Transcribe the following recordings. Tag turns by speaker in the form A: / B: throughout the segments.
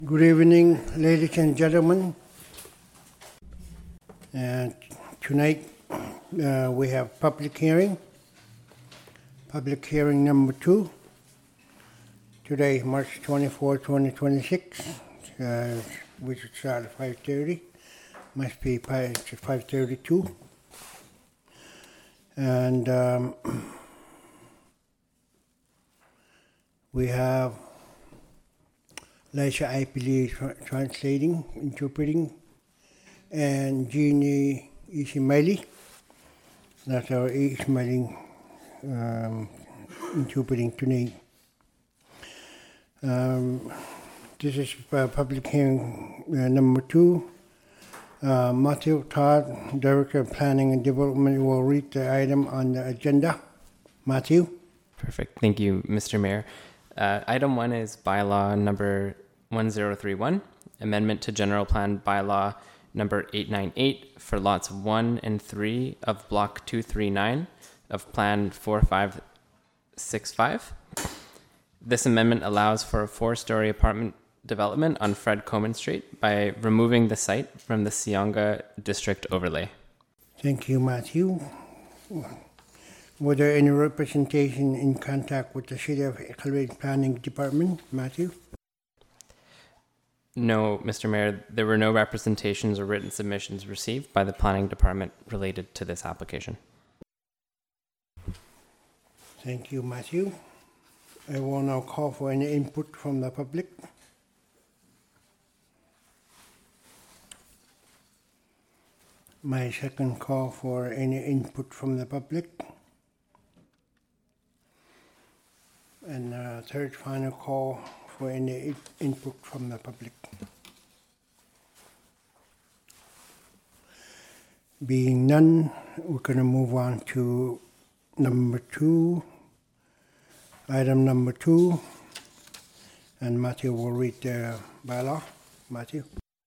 A: Good evening, ladies and gentlemen. Tonight we have public hearing number 2. Today, March 24, 2026. We should start at 5:30. Must be 5:32. And we have Laisha Aipili translating, interpreting, and Jeannie Ismaili. That's our Ismaili interpreting tonight. This is public hearing number 2. Matthew Todd, Director of Planning and Development, will read the item on the agenda. Matthew?
B: Perfect. Thank you, Mr. Mayor. Item 1 is bylaw number 1031, amendment to general plan bylaw number 898 for lots 1 and 3 of block 239 of plan 4565. This amendment allows for a 4-story apartment development on Fred Coman Street by removing the site from the Sionga District Overlay.
A: Thank you, Matthew. Were there any representation in contact with the City of Iqaluit Planning Department, Matthew?
B: No, Mr. Mayor, there were no representations or written submissions received by the Planning Department related to this application.
A: Thank you, Matthew. I will now call for any input from the public. My second call for any input from the public. And third final call for any input from the public. Being none, we're going to move on to number 2, item number 2, and Matthew will read the bylaw. Matthew.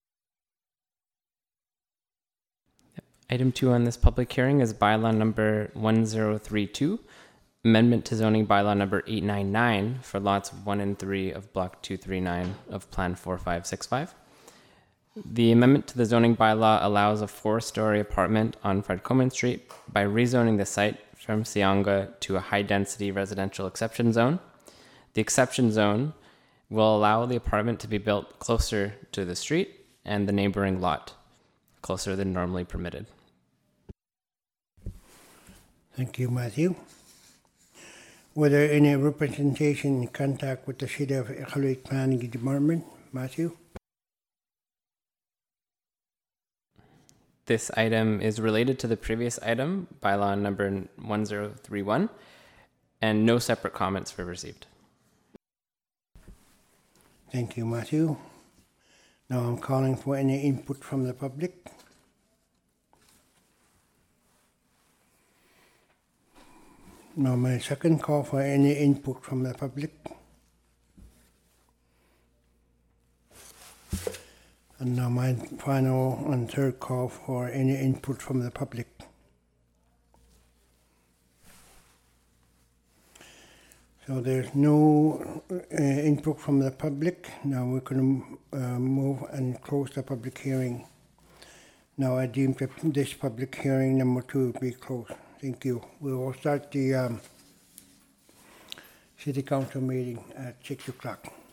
B: Item 2 on this public hearing is bylaw number 1032, amendment to zoning bylaw number 899 for lots 1 and 3 of block 239 of plan 4565. The amendment to the zoning bylaw allows a 4-story apartment on Fred Coman Street by rezoning the site from Sionga to a high-density residential exception zone. The exception zone will allow the apartment to be built closer to the street and the neighboring lot, closer than normally permitted.
A: Thank you, Matthew. Were there any representation in contact with the City of Iqaluit Planning Department, Matthew?
B: This item is related to the previous item, bylaw number 1031, and no separate comments were received.
A: Thank you, Matthew. Now I'm calling for any input from the public. Now my second call for any input from the public. And now my final and third call for any input from the public. So there's no input from the public. Now we're going to move and close the public hearing. Now I deem this public hearing number 2 to be closed. Thank you. We will start the City Council meeting at 6 o'clock.